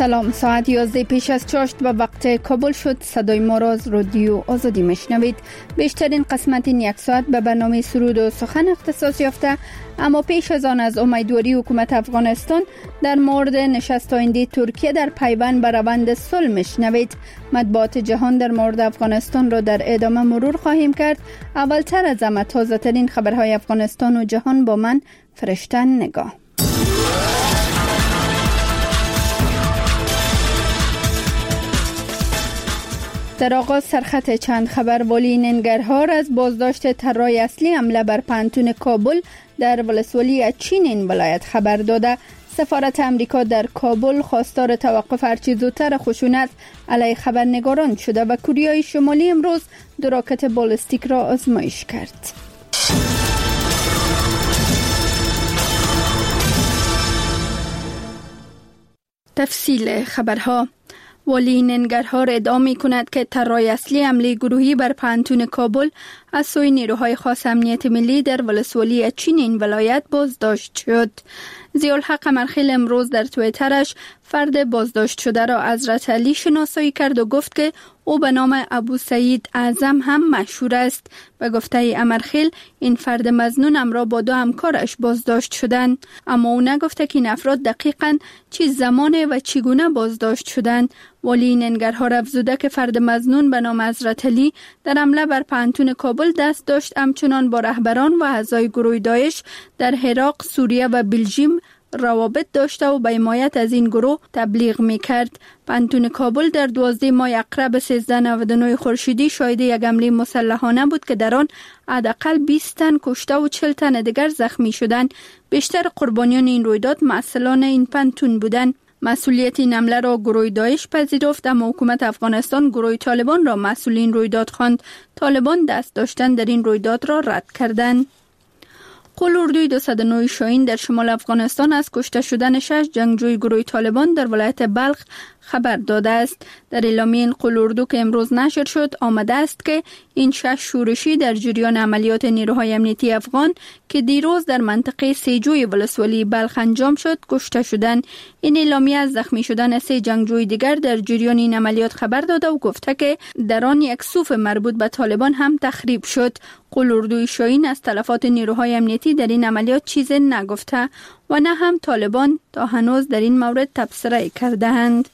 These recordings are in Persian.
سلام، ساعت 11 پیش از چاشت و وقت کابل شد. صدای ما را از رادیو آزادی میشنوید. بیشترین قسمت این یک ساعت به برنامه سرود و سخن اختصاص یافته، اما پیش از آن از امیدواری حکومت افغانستان در مورد نشست آینده ترکیه در پیوند به روند صلح میشنوید. مطبوعات جهان در مورد افغانستان را در ادامه مرور خواهیم کرد. اولتر از همه تازه ترین خبرهای افغانستان و جهان با من فرشته نگاه. در آغاز سرخط چند خبر. والی ننگرهار از بازداشت طراح اصلی حمله بر پانتون کابل در ولسوالی اچین این ولایت خبر داده. سفارت امریکا در کابل خواستار توقف هرچه زودتر خشونت علیه خبرنگاران شده و کره شمالی امروز 2 راکت بالستیک را آزمایش کرد. تفصیل خبرها. والی ننگرهار ادعا می کند که طراح اصلی حمله گروهی بر پانتون کابل از سوی نیروهای خاص امنیت ملی در ولسوالی اچین این ولایت بازداشت شد. ضیاءالحق قمرخیل امروز در توییترش فرد بازداشت شده را حضرت علی شناسایی کرد و گفت که او به نام ابو سعید اعظم هم مشهور است. به گفته قمرخیل این فرد مظنون همراه با 2 همکارش بازداشت شدند، اما او نگفته که این افراد دقیقاً چه زمانه و چگونه بازداشت شدند. والی ننگرهار افزوده که فرد مظنون به نام حضرت علی در حمله بر پانتون کابل دست داشت، همچنان با رهبران و اعضای گروه داعش در عراق، سوریه و بلژیم روابط داشته و به حمایت از این گروه تبلیغ می‌کرد. پانتون کابل در 12 ماه اقرب 1399 خورشیدی شاهد یک حمله مسلحانه بود که در آن حداقل 20 تن کشته و 40 تن دیگر زخمی شدند. بیشتر قربانیان این رویداد مسئولان این پانتون بودند. مسئولیت این حمله را گروه داعش پذیرفت، اما حکومت افغانستان گروه طالبان را مسئول این رویداد خواند. طالبان دست داشتن در این رویداد را رد کردند. قول اردوی 209 شاهین در شمال افغانستان از کشته شدن 6 جنگجوی گروه طالبان در ولایت بلخ خبر داده است. در اعلامیه این قول اردو که امروز نشر شد آمده است که این 6 شورشی در جریان عملیات نیروهای امنیتی افغان که دیروز در منطقه سیجوی ولسوالی بلخ انجام شد کشته شدند. این اعلامیه از زخمی شدن 3 جنگجوی دیگر در جریان این عملیات خبر داده و گفته که در آن یک سوف مربوط به طالبان هم تخریب شد. قول اردوی شاهین از تلفات نیروهای امنیتی در این عملیات چیزی نگفته و نه هم طالبان تا هنوز در این مورد تبصره کرده‌اند.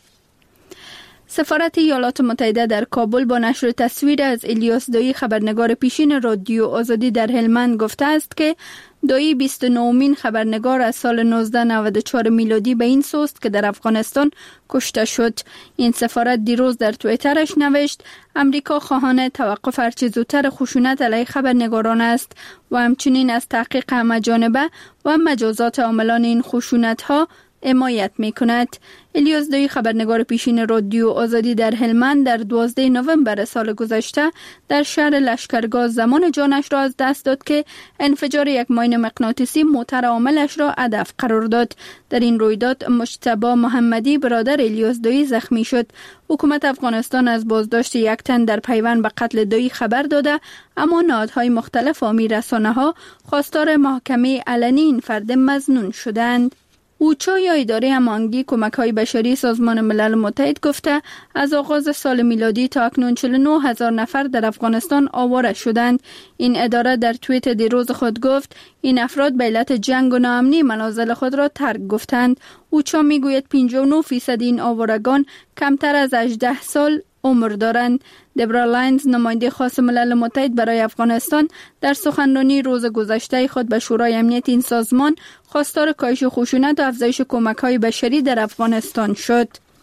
سفارت ایالات متحده در کابل با نشر تصویر از الیاس دایی خبرنگار پیشین رادیو آزادی در هلمند گفته است که دایی 29مین خبرنگار از سال 1994 میلادی به این سوست که در افغانستان کشته شد. این سفارت دیروز در توییترش نوشت امریکا خواهان توقف هرچه زودتر خشونت علیه خبرنگاران است و همچنین از تحقیق همه‌جانبه و مجازات عاملان این خشونت‌ها حمایت می‌کند. الیاس دایی خبرنگار پیشین رادیو آزادی در هلمند در 12 نوامبر سال گذشته در شهر لشکرگاه زمان جانش را از دست داد که انفجار یک ماین مغناطیسی موتر عاملش را هدف قرار داد. در این رویداد مجتبی محمدی برادر الیاس دایی زخمی شد. حکومت افغانستان از بازداشت 1 تن در پیوند به قتل دایی خبر داده، اما نهادهای مختلف و رسانه‌ها خواستار محاکمه علنی این فرد مظنون شدند. اوچا یا اداره هماهنگی کمک‌های بشری سازمان ملل متحد گفته از آغاز سال میلادی تا اکنون 49,000 نفر در افغانستان آواره شدند. این اداره در توییت دیروز خود گفت این افراد به علت جنگ و ناامنی منازل خود را ترک گفتند. اوچا میگوید 59% این آوارگان کمتر از 18 سال عمر دارند. دبرا لاینز نماینده خاص ملل متحد برای افغانستان در سخنرانی روز گذشته خود به شورای امنیت این سازمان خواستار کاهش خشونت و افزایش کمک‌های بشری در افغانستان شد.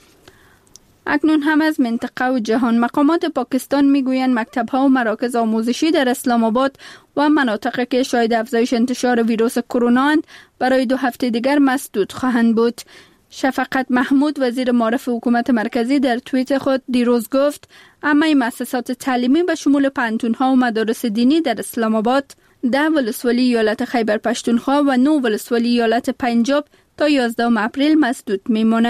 اکنون هم از منطقه و جهان. مقامات پاکستان میگویند مکتب‌ها و مراکز آموزشی در اسلام آباد و مناطقی که شاهد افزایش انتشار ویروس کرونا اند برای 2 هفته دیگر مسدود خواهند بود. شفقت محمود وزیر معارف حکومت مرکزی در توییت خود دیروز گفت همه مؤسسات تعلیمی به شمول پانتون‌ها و مدارس دینی در اسلام آباد، 10 ولسوالی ایالت خیبر پشتونخوا و 9 ولسوالی ایالت پنجاب تا 11 اپریل مسدود میمانند.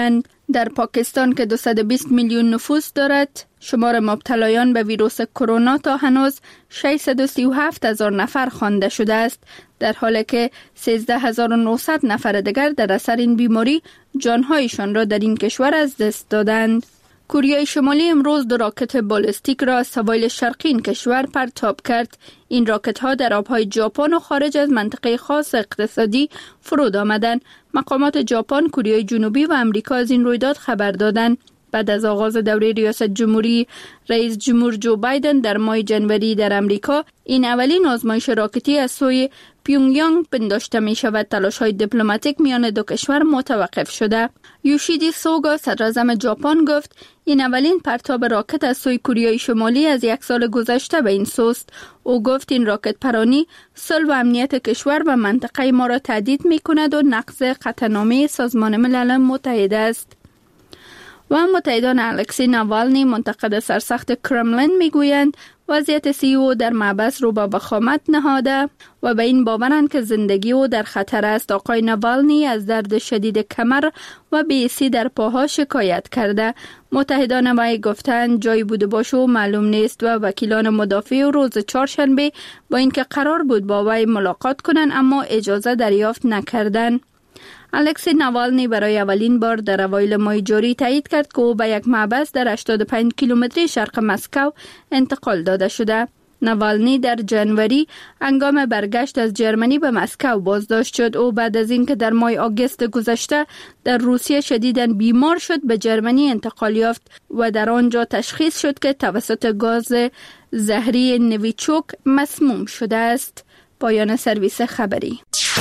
در پاکستان که 220 میلیون نفوس دارد، شمار مبتلایان به ویروس کرونا تا هنوز 637,000 نفر خوانده شده است، در حالی که 13,900 نفر دیگر در اثر این بیماری جانهایشان را در این کشور از دست دادند. کره شمالی امروز 2 راکت بالستیک را از سواحل شرقی این کشور پرتاب کرد. این راکت ها در آبهای ژاپن و خارج از منطقه خاص اقتصادی فرود آمدند. مقامات ژاپن، کره جنوبی و امریکا از این رویداد خبر دادند. بعد از آغاز دوره ریاست جمهوری رئیس جمهور جو بایدن در ماه جنوری در امریکا، این اولین آزمایش راکتی از سوی پیونگیانگ پنداشته می شود. تلاش های دیپلماتیک میان دو کشور متوقف شده. یوشیدی سوگا، صدراعظم ژاپن، گفت این اولین پرتاب راکت از سوی کره شمالی از 1 سال گذشته به این سوست. او گفت این راکت پرانی صلح و امنیت کشور و منطقه ما را تهدید می کند و نقض قطعنامه سازمان ملل متحد است. و متحدان الکسی ناوالنی، منتقد سرسخت کرملین، میگویند وضعیت سی او در محبس رو به وخامت نهاده و به این باورند که زندگی او در خطر است. آقای ناوالنی از درد شدید کمر و بی‌حسی در پاها شکایت کرده. متحدان وی گفتند جای بوده باشه و معلوم نیست و وکیلان مدافع او روز چهارشنبه با اینکه قرار بود با وی ملاقات کنند اما اجازه دریافت نکردند. الکسی ناوالنی برای اولین بار در اوایل ماه جاری تایید کرد که او به یک محبس در 85 کیلومتری شرق مسکو انتقال داده شده. ناوالنی در جنوری هنگام برگشت از جرمنی به مسکو بازداشت شد. او بعد از اینکه در ماه آگوست گذشته در روسیه شدیداً بیمار شد به جرمنی انتقال یافت و در آنجا تشخیص شد که توسط گاز زهری نویچوک مسموم شده است. پایان سرویس خبری.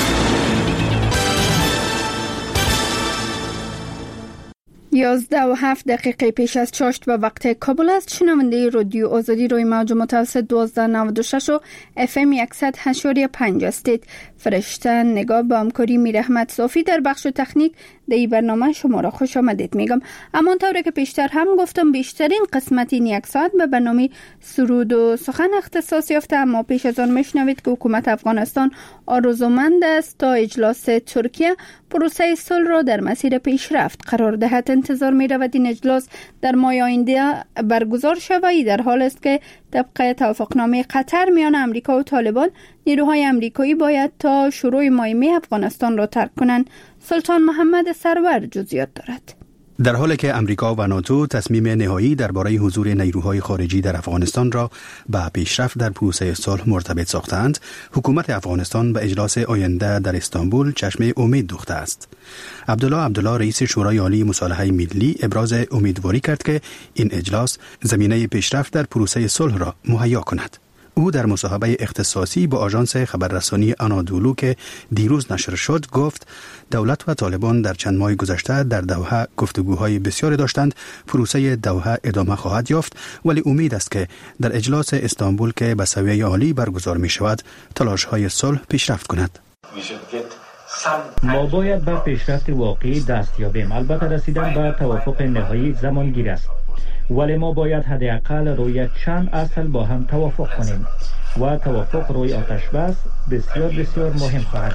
11:07 پیش از چاشت به وقت کابل است. شنونده رادیو آزادی روی موج متوسط 1296 و FM 100.5 هستید. فرشته نگاه با همکاری میر احمد صافی در بخش تکنیک در این برنامه شما را خوش آمدید میگم. همانطور که پیشتر هم گفتم بیشترین قسمت این 1 ساعت به برنامه سرود و سخن اختصاص یافته، اما پیش از آن میشنوید که حکومت افغانستان آرزومند است تا اجلاس ترکیه پروسه صلح را در مسیر پیشرفت قرار دهد. انتظار می رود این اجلاس در ماه آینده برگزار شود. در حال است که طبق توافقنامه قطر میان امریکا و طالبان، نیروهای امریکایی باید تا شروع ماه می افغانستان را ترک کنند. سلطان محمد سرور جزئیات دارد. در حالی که امریکا و ناتو تصمیم نهایی درباره حضور نیروهای خارجی در افغانستان را به پیشرفت در پروسه صلح مرتبط ساختند، حکومت افغانستان به اجلاس آینده در استانبول چشم امید دوخته است. عبدالله رئیس شورای عالی مصالحه ملی ابراز امیدواری کرد که این اجلاس زمینه پیشرفت در پروسه صلح را مهیا کند. او در مصاحبه اختصاصی با آژانس خبررسانی آنادولو که دیروز نشر شد گفت دولت و طالبان در چند ماه گذشته در دوحه گفتگوهای بسیاری داشتند. پروسه دوحه ادامه خواهد یافت، ولی امید است که در اجلاس استانبول که به سویه عالی برگزار می شود تلاش‌های صلح پیشرفت کند. ما باید به پیشرفت واقعی دست یابیم. البته رسیدن به توافق نهایی زمانگیر است، ولی ما باید حداقل روی چند اصل با هم توافق کنیم و توافق روی آتش بس بسیار بسیار مهم خواهد.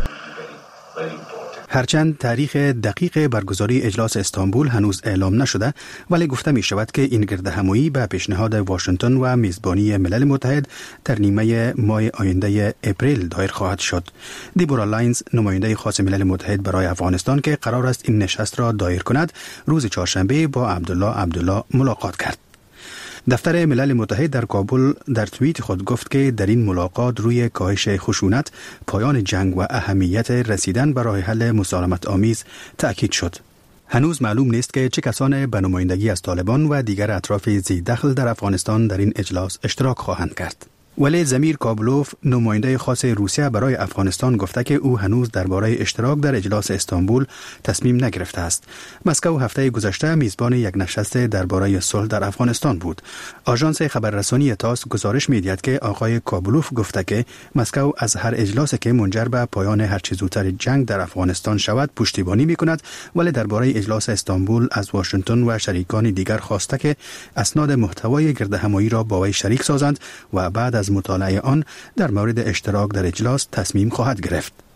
هرچند تاریخ دقیق برگزاری اجلاس استانبول هنوز اعلام نشده، ولی گفته می شود که این گردهمایی به پیشنهاد واشنگتن و میزبانی ملل متحد در نیمه ماه آینده اپریل دایر خواهد شد. دیبورا لاینز، نماینده خاص ملل متحد برای افغانستان که قرار است این نشست را دایر کند، روز چهارشنبه با عبدالله ملاقات کرد. دفتر ملل متحد در کابل در توییت خود گفت که در این ملاقات روی کاهش خشونت، پایان جنگ و اهمیت رسیدن به راه حل مسالمت آمیز تأکید شد. هنوز معلوم نیست که چه کسان به نمایندگی از طالبان و دیگر اطراف ذی دخل در افغانستان در این اجلاس اشتراک خواهند کرد. ولی زمیر کابلوف، نماینده خاص روسیه برای افغانستان، گفته که او هنوز درباره اشتراک در اجلاس استانبول تصمیم نگرفته است. مسکو هفته گذشته میزبان یک نشست درباره صلح در افغانستان بود. آژانس خبررسانی تاس گزارش می‌دهد که آقای کابلوف گفته که مسکو از هر اجلاسی که منجر به پایان هر چه زودتر جنگ در افغانستان شود پشتیبانی می‌کند، ولی درباره اجلاس استانبول از واشنگتن و شریکان دیگر خواسته که اسناد محتوای گردهمایی را با وی شریک سازند و بعد از مطالعه آن در مورد اشتراک در اجلاس تصمیم خواهد گرفت.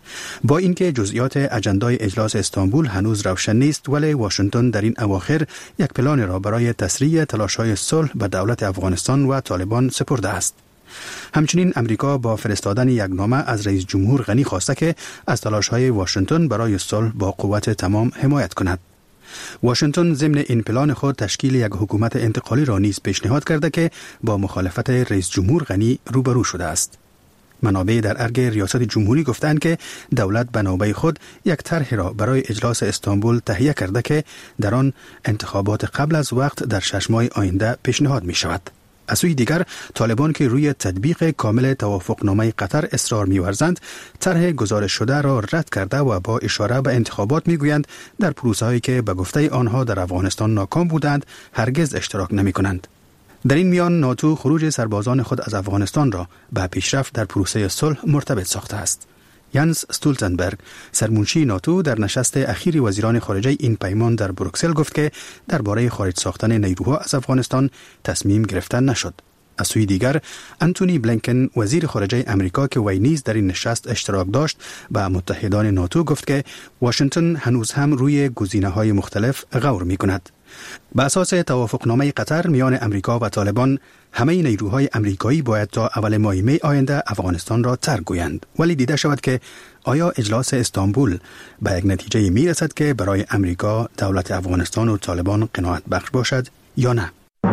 با اینکه جزئیات اجندای اجلاس استانبول هنوز روشن نیست، ولی واشنگتن در این اواخر یک پلان را برای تسریع تلاش‌های صلح به دولت افغانستان و طالبان سپرده است. همچنین امریکا با فرستادن یک نامه از رئیس جمهور غنی خواسته که از تلاش‌های واشنگتن برای صلح با قوت تمام حمایت کند. واشنگتن ضمن این پلان خود تشکیل یک حکومت انتقالی را نیز پیشنهاد کرده که با مخالفت رئیس جمهور غنی روبرو شده است. منابع در ارگ ریاست جمهوری گفتند که دولت به نوبه خود یک طرح را برای اجلاس استانبول تهیه کرده که در آن انتخابات قبل از وقت در 6 ماه آینده پیشنهاد می شود. از سوی دیگر طالبان که روی تطبیق کامل توافقنامه قطر اصرار می‌ورزند، طرح گزارش شده را رد کرده و با اشاره به انتخابات می‌گویند در پروسه‌هایی که به گفته آنها در افغانستان ناکام بودند هرگز اشتراک نمی‌کنند. در این میان ناتو خروج سربازان خود از افغانستان را به پیشرفت در پروسه صلح مرتبط ساخته است. یانس استولتنبرگ، سرمنشی ناتو، در نشست اخیر وزیران خارجه این پیمان در بروکسل گفت که درباره خارج ساختن نیروها از افغانستان تصمیم گرفته نشد. از سوی دیگر انتونی بلینکن، وزیر خارجه امریکا که وی نیز در این نشست اشتراک داشت، به متحدان ناتو گفت که واشنگتن هنوز هم روی گزینه‌های مختلف غور می‌کند. به اساس توافقنامه قطر میان امریکا و طالبان، همه نیروهای امریکایی باید تا اول ماه می آینده افغانستان را ترک گویند، ولی دیده شود که آیا اجلاس استانبول به یک نتیجه می رسد که برای امریکا دولت افغانستان و طالبان قناعت بخش باشد یا نه.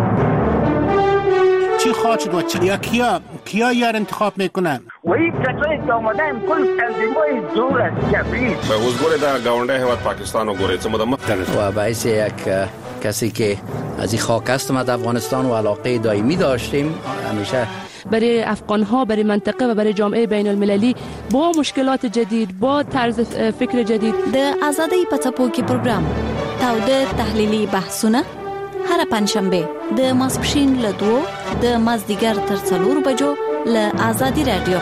چی خواهد شد و کیا یار انتخاب میکنن؟ وی کسایی که آمدن کل تنظیمای زور است کبیر به حضور در گاونده هیواد پاکستان و گوره و باعث یک کسی که از این خاک هستم از افغانستان و علاقه دائمی داشتیم همیشه برای افغان‌ها، برای منطقه و برای جامعه بین المللی با مشکلات جدید، با طرز فکر جدید. د آزادۍ په څپو کې پروګرام تاوده تحلیلي بحثونه هر پنځشنبه د ماسپښین له 2 د مازدیګر تر 4 بجو له آزادی رادیو.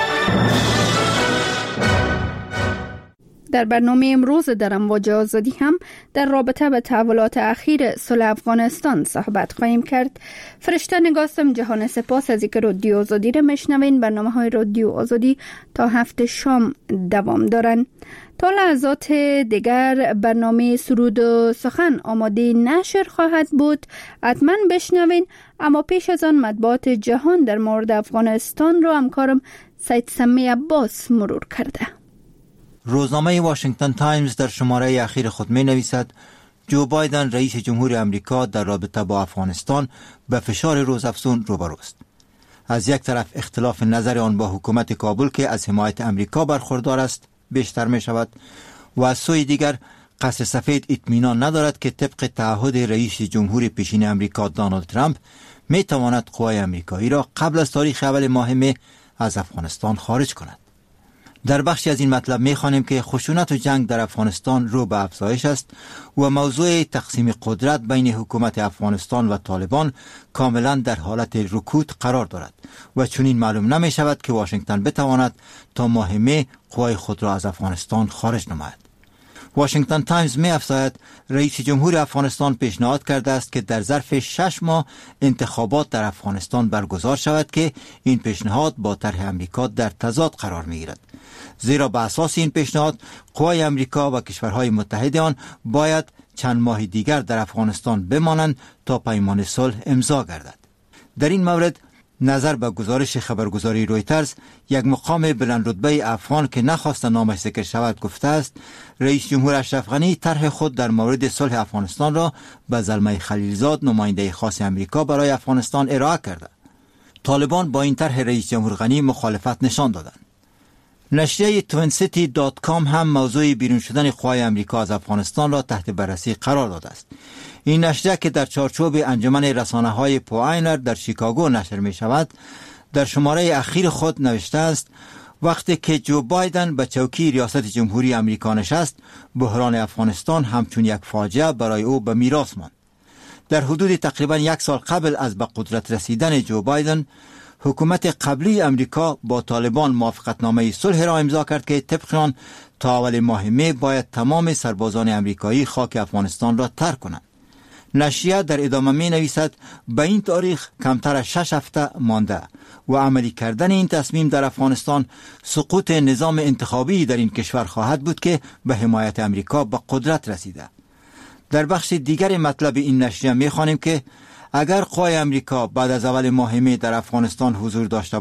در برنامه امروز در امواج آزادی هم در رابطه به تحولات اخیر صلح افغانستان صحبت خواهیم کرد. فرشته نگاستم. جهان سپاس از اینکه رادیو آزادی را میشنوین. برنامه‌های رادیو آزادی تا هفته شام دوام دارن. تا لحظات دیگر برنامه سرود و سخن آماده نشر خواهد بود. حتما بشنوین. اما پیش از آن مطبوعات جهان در مورد افغانستان را همکارم سید سمی عباس مرور کرده. روزنامه واشنگتن تایمز در شماره اخیر خود می نویسد جو بایدن رئیس جمهور امریکا در رابطه با افغانستان به فشار روزافزون روبروست. از یک طرف اختلاف نظر آن با حکومت کابل که از حمایت امریکا برخوردار است بیشتر می شود و از سوی دیگر قصر سفید اطمینان ندارد که طبق تعهد رئیس جمهور پیشین امریکا دونالد ترامپ می تواند قوای امریکایی را قبل از تاریخ اول ماه مه از افغانستان خارج کند. در بخشی از این مطلب می‌خوانیم که خشونت و جنگ در افغانستان رو به افزایش است و موضوع تقسیم قدرت بین حکومت افغانستان و طالبان کاملا در حالت رکود قرار دارد و چنین معلوم نمی شود که واشنگتن بتواند تا ماه مه قوای خود را از افغانستان خارج نماید. واشنگتن تایمز می افزاید رئیس جمهور افغانستان پیشنهاد کرده است که در ظرف 6 ماه انتخابات در افغانستان برگزار شود که این پیشنهاد با طرح امریکا در تضاد قرار می گیرد، زیرا به اساس این پیشنهاد قوای امریکا و کشورهای متحد آن باید چند ماه دیگر در افغانستان بمانند تا پیمان صلح امضا گردد. در این مورد نظر به گزارش خبرگزاری رویترز، یک مقام بلند رتبه افغان که نخواست نامش ذکر شود گفته است رئیس جمهور اشرف غنی طرح خود در مورد صلح افغانستان را به زلمه خلیلزاد نماینده خاص امریکا برای افغانستان ارائه کرده. طالبان با این طرح رئیس جمهور غنی مخالفت نشان دادند. نشریه twincity.com هم موضوع بیرون شدن قوای امریکا از افغانستان را تحت بررسی قرار داده است. این نشریه که در چارچوب انجمن رسانه‌های پواینر در شیکاگو نشر می شود در شماره اخیر خود نوشته است وقتی که جو بایدن به چوکی ریاست جمهوری امریکا نشست بحران افغانستان همچون یک فاجعه برای او به میراث ماند. در حدود تقریبا 1 سال قبل از به قدرت رسیدن جو بایدن حکومت قبلی امریکا با طالبان موافقتنامه صلح را امضا کرد که طبق آن تا اول ماه مه باید تمام سربازان امریکایی خاک افغانستان را ترک کنند. نشریه در ادامه می نویسد به این تاریخ کمتر از 6 هفته مانده و عملی کردن این تصمیم در افغانستان سقوط نظام انتخابی در این کشور خواهد بود که به حمایت امریکا به قدرت رسیده. در بخش دیگر مطلب این نشریه می خوانیم که اگر قوای امریکا بعد از اول ماه می در افغانستان حضور داشته